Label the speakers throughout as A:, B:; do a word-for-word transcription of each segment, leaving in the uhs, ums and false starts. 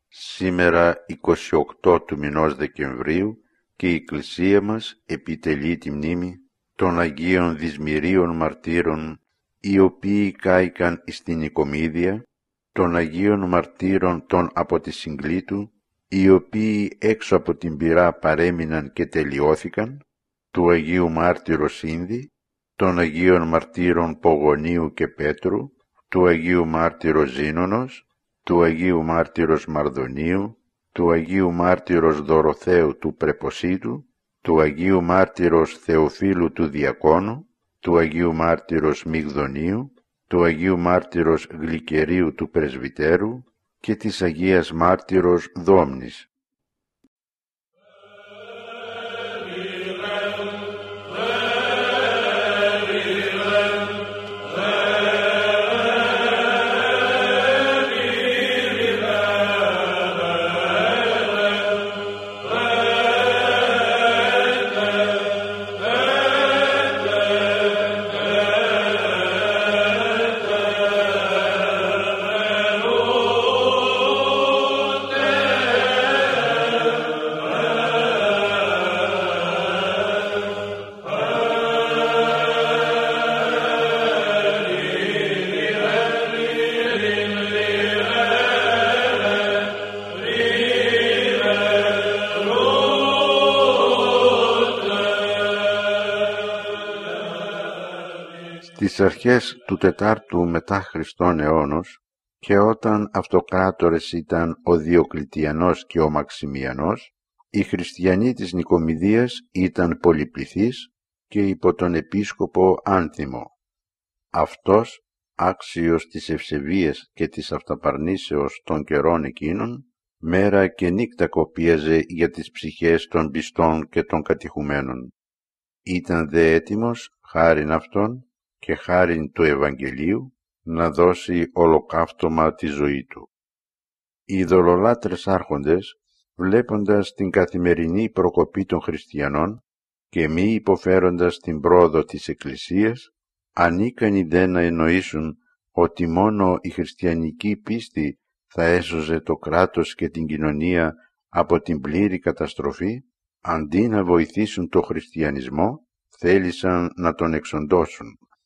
A: Σήμερα εικοστή ογδόη του μηνός Δεκεμβρίου και η Εκκλησία μας επιτελεί τη μνήμη των Αγίων Δυσμυρίων Μαρτύρων, οι οποίοι κάηκαν στην Οικομίδια, των Αγίων Μαρτύρων των από τη Συγκλήτου, οι οποίοι έξω από την πυρά παρέμειναν και τελειώθηκαν, του Αγίου Μάρτυρος Σύνδη, των Αγίων Μαρτύρων Πογονίου και Πέτρου, του Αγίου Μάρτυρος Ζήνωνος, του Αγίου Μάρτυρος Μαρδονίου, του Αγίου Μάρτυρος Δωροθέου του Πρεποσίτου, του Αγίου Μάρτυρος Θεοφύλου του Διακόνου, του Αγίου Μάρτυρος Μυγδονίου, του Αγίου Μάρτυρος Γλυκερίου του Πρεσβυτέρου και της Αγίας Μάρτυρος Δόμνης. Στις αρχές του τετάρτου μετά Χριστόν αιώνος και όταν αυτοκράτορες ήταν ο Διοκλητιανός και ο Μαξιμιανός, οι χριστιανοί της Νικομιδίας ήταν πολυπληθείς και υπό τον επίσκοπο Άνθιμο. Αυτός, άξιος της ευσεβίας και της αυταπαρνήσεως των καιρών εκείνων, μέρα και νύκτα κοπίαζε για τις ψυχές των πιστών και των κατηχουμένων. Ήταν δε έτοιμος, χάριν αυτόν, και χάριν του Ευαγγελίου, να δώσει ολοκαύτωμα τη ζωή του. Οι ειδωλολάτρες άρχοντες, βλέποντας την καθημερινή προκοπή των χριστιανών και μη υποφέροντας την πρόοδο της Εκκλησίας, ανίκανοι δε να εννοήσουν ότι μόνο η χριστιανική πίστη θα έσωζε το κράτος και την κοινωνία από την πλήρη καταστροφή, αντί να βοηθήσουν το χριστιανισμό, θέλησαν να τον εξοντώσουν.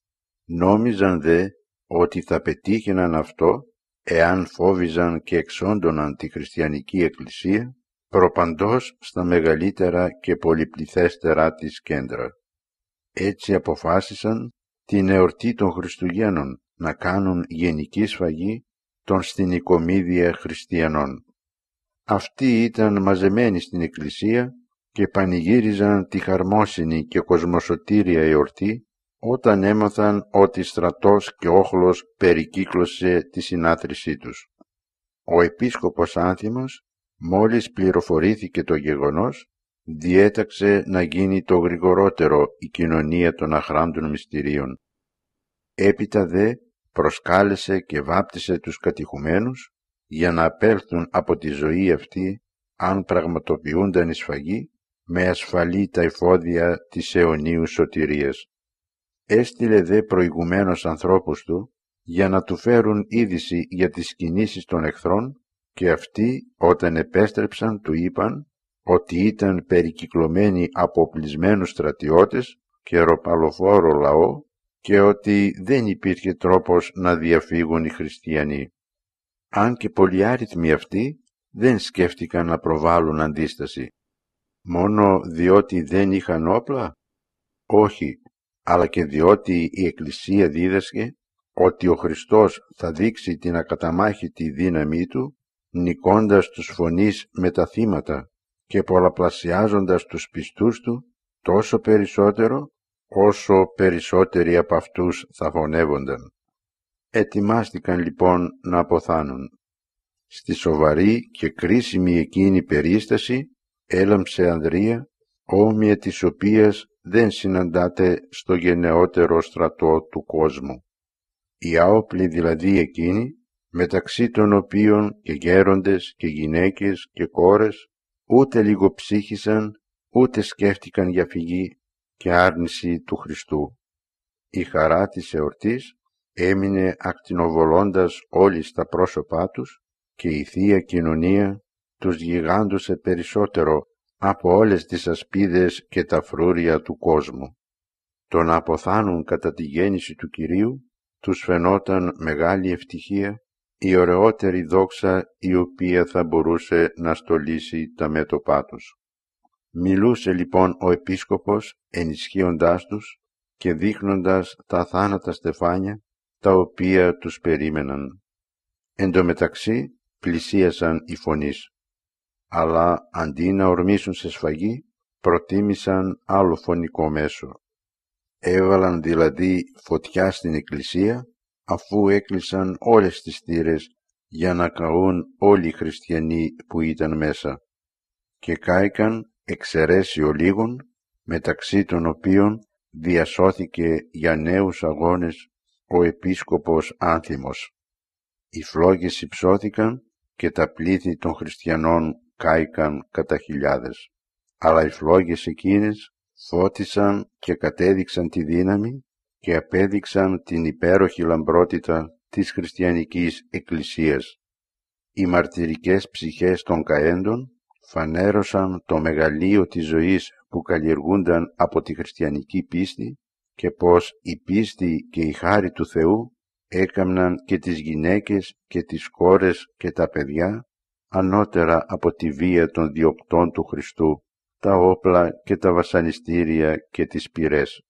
A: Νόμιζαν δε ότι θα πετύχαιναν αυτό εάν φόβιζαν και εξόντωναν τη χριστιανική εκκλησία προπαντός στα μεγαλύτερα και πολυπληθέστερα της κέντρα. Έτσι αποφάσισαν την εορτή των Χριστουγέννων να κάνουν γενική σφαγή των στην Οικομίδια χριστιανών. Αυτοί ήταν μαζεμένοι στην εκκλησία και πανηγύριζαν τη χαρμόσυνη και κοσμοσωτήρια εορτή όταν έμαθαν ότι στρατός και όχλος περικύκλωσε τη συνάθρησή τους. Ο επίσκοπος Άνθιμος, μόλις πληροφορήθηκε το γεγονός, διέταξε να γίνει το γρηγορότερο η κοινωνία των αχράντων μυστηρίων. Έπειτα δε προσκάλεσε και βάπτισε τους κατηχουμένους για να απέλθουν από τη ζωή αυτή, αν πραγματοποιούνταν η σφαγή, με ασφαλή τα εφόδια της αιωνίου σωτηρίας. Έστειλε δε προηγουμένως ανθρώπους του για να του φέρουν είδηση για τις κινήσεις των εχθρών και αυτοί όταν επέστρεψαν του είπαν ότι ήταν περικυκλωμένοι από οπλισμένους στρατιώτες και ροπαλοφόρο λαό και ότι δεν υπήρχε τρόπος να διαφύγουν οι χριστιανοί. Αν και πολυάριθμοι αυτοί δεν σκέφτηκαν να προβάλλουν αντίσταση. Μόνο διότι δεν είχαν όπλα? Όχι, αλλά και διότι η Εκκλησία δίδασκε ότι ο Χριστός θα δείξει την ακαταμάχητη δύναμή του, νικώντας τους φωνείς με τα θύματα και πολλαπλασιάζοντας τους πιστούς του τόσο περισσότερο, όσο περισσότεροι από αυτούς θα φωνεύονταν. Ετοιμάστηκαν λοιπόν να αποθάνουν. Στη σοβαρή και κρίσιμη εκείνη περίσταση έλαμψε ανδρεία, όμοια της οποίας δεν συναντάται στο γενναιότερο στρατό του κόσμου. Οι άοπλοι δηλαδή εκείνοι, μεταξύ των οποίων και γέροντες και γυναίκες και κόρες, ούτε λίγο ψύχησαν, ούτε σκέφτηκαν για φυγή και άρνηση του Χριστού. Η χαρά της εορτής έμεινε ακτινοβολώντας όλοι στα πρόσωπά τους και η Θεία Κοινωνία τους γιγάντωσε περισσότερο από όλες τις ασπίδες και τα φρούρια του κόσμου. Το να αποθάνουν κατά τη γέννηση του Κυρίου τους φαινόταν μεγάλη ευτυχία, η ωραιότερη δόξα η οποία θα μπορούσε να στολίσει τα μέτωπά τους. Μιλούσε λοιπόν ο Επίσκοπος ενισχύοντάς τους και δείχνοντας τα θάνατα στεφάνια τα οποία τους περίμεναν. Εν τω μεταξύ πλησίασαν οι φωνείς, αλλά αντί να ορμήσουν σε σφαγή προτίμησαν άλλο φωνικό μέσο. Έβαλαν δηλαδή φωτιά στην εκκλησία αφού έκλεισαν όλες τις θύρες για να καούν όλοι οι χριστιανοί που ήταν μέσα και κάηκαν εξαιρέσιο λίγων, μεταξύ των οποίων διασώθηκε για νέους αγώνες ο Επίσκοπος Άνθιμος. Οι φλόγες υψώθηκαν και τα πλήθη των χριστιανών κάηκαν κατά χιλιάδες. Αλλά οι φλόγες εκείνες φώτισαν και κατέδειξαν τη δύναμη και απέδειξαν την υπέροχη λαμπρότητα της χριστιανικής εκκλησίας. Οι μαρτυρικές ψυχές των καέντων φανέρωσαν το μεγαλείο της ζωής που καλλιεργούνταν από τη χριστιανική πίστη και πως η πίστη και η χάρη του Θεού έκαμναν και τις γυναίκες και τις κόρες και τα παιδιά ανώτερα από τη βία των διοκτών του Χριστού, τα όπλα και τα βασανιστήρια και τις πυρές.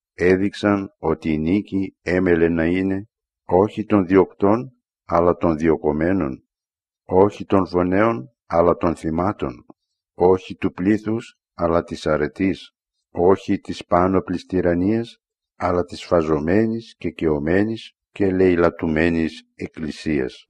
A: Έδειξαν ότι η νίκη έμελε να είναι όχι των διοκτών αλλά των διοκομένων, όχι των φωνέων αλλά των θυμάτων, όχι του πλήθους αλλά της αρετής, όχι της πάνωπλης τυραννίας αλλά της φαζωμένης και καιωμένης και λαιλατουμένης εκκλησίας.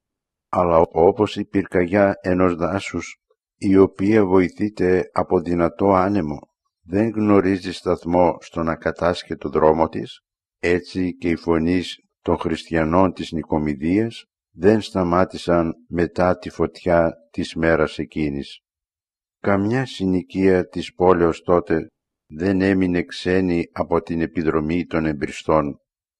A: Αλλά όπως η πυρκαγιά ενός δάσους, η οποία βοηθείται από δυνατό άνεμο, δεν γνωρίζει σταθμό στο να κατάσχει το δρόμο της, έτσι και οι φωνείς των χριστιανών της Νικομιδίας δεν σταμάτησαν μετά τη φωτιά της μέρας εκείνης. Καμιά συνοικία της πόλεως τότε δεν έμεινε ξένη από την επιδρομή των εμπριστών.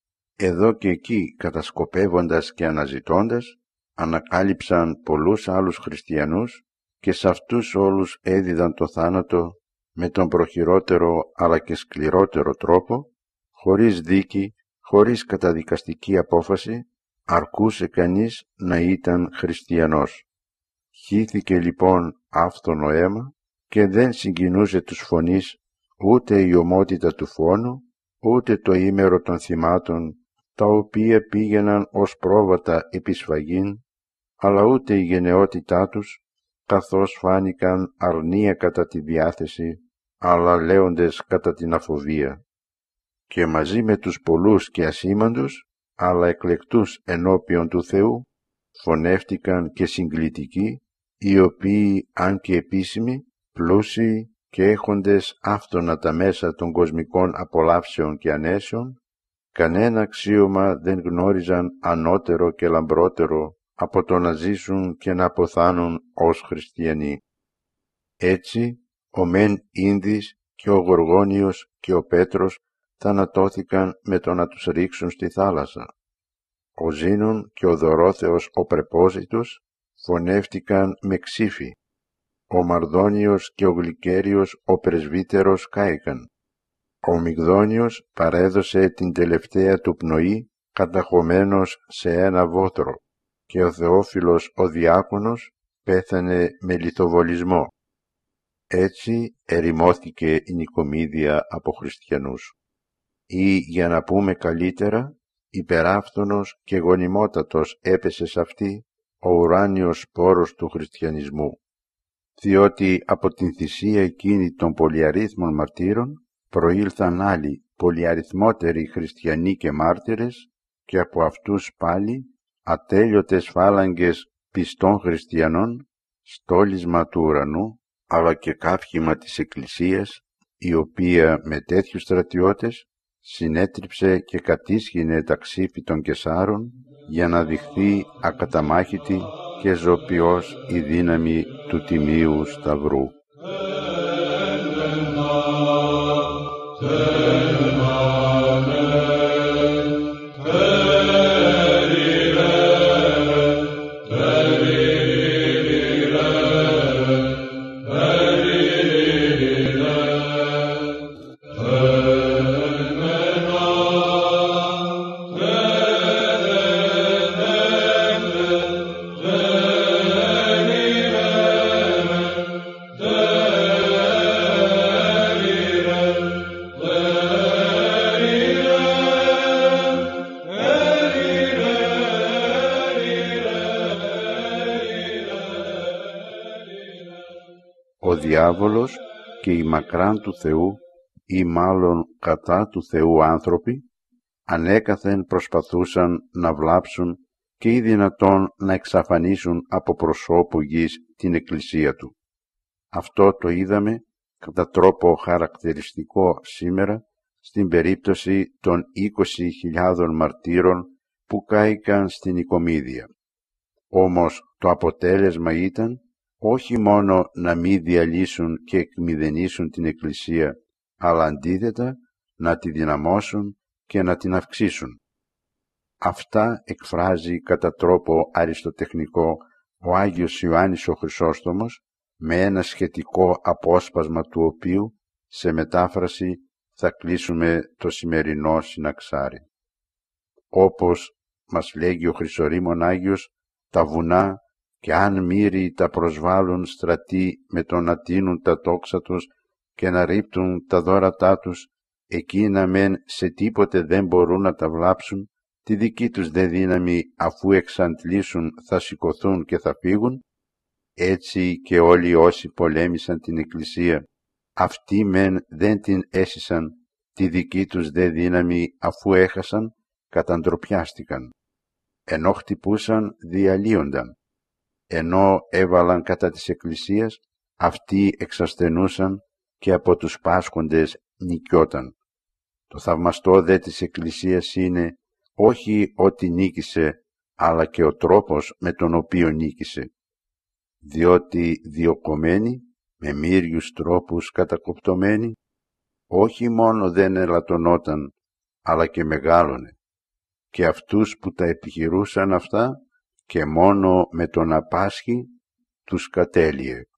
A: Εδώ και εκεί, κατασκοπεύοντας και αναζητώντας, ανακάλυψαν πολλούς άλλους χριστιανούς και σε αυτούς όλους έδιδαν το θάνατο με τον προχειρότερο αλλά και σκληρότερο τρόπο, χωρίς δίκη, χωρίς καταδικαστική απόφαση, αρκούσε κανείς να ήταν χριστιανός. Χύθηκε λοιπόν άφθονο αίμα και δεν συγκινούσε τους φωνείς ούτε η ομότητα του φόνου, ούτε το ήμερο των θυμάτων, τα οποία πήγαιναν ως πρόβατα επί σφαγήν, αλλά ούτε η γενναιότητά τους, καθώς φάνηκαν αρνία κατά τη διάθεση, αλλά λέοντες κατά την αφοβία. Και μαζί με τους πολλούς και ασήμαντους, αλλά εκλεκτούς ενώπιον του Θεού, φωνεύτηκαν και συγκλητικοί, οι οποίοι, αν και επίσημοι, πλούσιοι και έχοντες άφθονα τα μέσα των κοσμικών απολαύσεων και ανέσεων, κανένα αξίωμα δεν γνώριζαν ανώτερο και λαμπρότερο από το να ζήσουν και να αποθάνουν ως χριστιανοί. Έτσι, ο Μεν Ίνδης και ο Γοργόνιος και ο Πέτρος θανατώθηκαν με το να τους ρίξουν στη θάλασσα. Ο Ζήνων και ο Δωρόθεος ο Πρεπόζητος φωνεύτηκαν με ξύφη. Ο Μαρδόνιος και ο Γλυκέριος ο Πρεσβύτερος κάηκαν. Ο Μυγδόνιος παρέδωσε την τελευταία του πνοή καταχωμένος σε ένα βότρο και ο Θεόφιλος ο Διάκονος πέθανε με λιθοβολισμό. Έτσι ερημώθηκε η Νικομίδια από χριστιανούς. Ή, για να πούμε καλύτερα, υπεράφθονος και γονιμότατος έπεσε σε αυτή ο ουράνιος σπόρος του χριστιανισμού, διότι από την θυσία εκείνη των πολυαρίθμων μαρτύρων προήλθαν άλλοι πολυαριθμότεροι χριστιανοί και μάρτυρες και από αυτούς πάλι ατέλειωτες φάλαγγες πιστών χριστιανών, στόλισμα του ουρανού, αλλά και κάφημα της Εκκλησίας, η οποία με τέτοιους στρατιώτες συνέτριψε και κατήσχυνε τα ξύφη των Κεσάρων για να δειχθεί ακαταμάχητη και ζωπιός η δύναμη του Τιμίου Σταυρού.
B: Amen.
A: ο διάβολος και οι μακράν του Θεού ή μάλλον κατά του Θεού άνθρωποι ανέκαθεν προσπαθούσαν να βλάψουν και ή δυνατόν να εξαφανίσουν από προσώπου γης την Εκκλησία του. Αυτό το είδαμε κατά τρόπο χαρακτηριστικό σήμερα στην περίπτωση των είκοσι χιλιάδων μαρτύρων που κάηκαν στην Νικομίδια. Όμως το αποτέλεσμα ήταν όχι μόνο να μην διαλύσουν και εκμηδενήσουν την Εκκλησία, αλλά αντίθετα να τη δυναμώσουν και να την αυξήσουν. Αυτά εκφράζει κατά τρόπο αριστοτεχνικό ο Άγιος Ιωάννης ο Χρυσόστομος, με ένα σχετικό απόσπασμα του οποίου σε μετάφραση θα κλείσουμε το σημερινό συναξάρι. Όπως μας λέγει ο Χρυσορήμων Άγιος, τα βουνά και αν μύροι τα προσβάλλουν στρατοί με το να τίνουν τα τόξα τους και να ρίπτουν τα δώρατά τους, εκείνα μεν σε τίποτε δεν μπορούν να τα βλάψουν, τη δική τους δε δύναμη αφού εξαντλήσουν θα σηκωθούν και θα φύγουν, έτσι και όλοι όσοι πολέμησαν την Εκκλησία, αυτοί μεν δεν την έσυσαν, τη δική τους δε δύναμη αφού έχασαν, καταντροπιάστηκαν. Ενώ χτυπούσαν, διαλύονταν. Ενώ έβαλαν κατά της Εκκλησίας, αυτοί εξασθενούσαν και από τους πάσχοντες νικιόταν. Το θαυμαστό δε της Εκκλησίας είναι όχι ότι νίκησε, αλλά και ο τρόπος με τον οποίο νίκησε. Διότι διοκομμένη, με μύριους τρόπους κατακοπτωμένη, όχι μόνο δεν ελαττωνόταν, αλλά και μεγάλωνε. Και αυτούς που τα επιχειρούσαν αυτά, και μόνο με τον να πάσχει, τους κατέλειε.